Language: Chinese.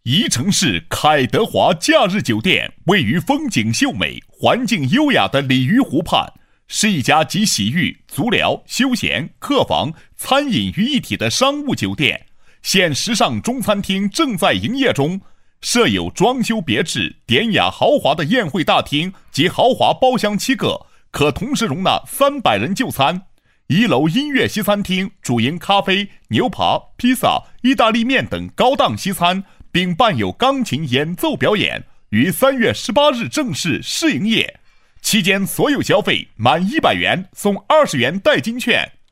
宜城市凯德华假日酒店位于风景秀美、环境优雅的鲤鱼湖畔，是一家集洗浴、足疗、休闲、客房、餐饮于一体的商务酒店。现时尚中餐厅正在营业中，设有装修别致、典雅豪华的宴会大厅及豪华包厢7个，可同时容纳300人就餐。1楼音乐西餐厅主营咖啡、牛扒、披萨、意大利面等高档西餐，并伴有钢琴演奏表演，于3月18日正式试营业。期间所有消费满100元送20元代金券。